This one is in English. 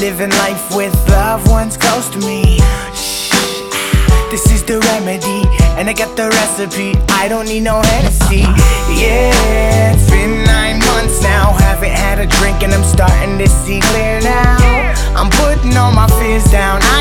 living life with loved ones close to me. This is the remedy, and I got the recipe. I don't need no Hennessy. Yeah, it's been 9 months now, haven't had a drink and I'm starting to see clear now. I'm putting all my fears down,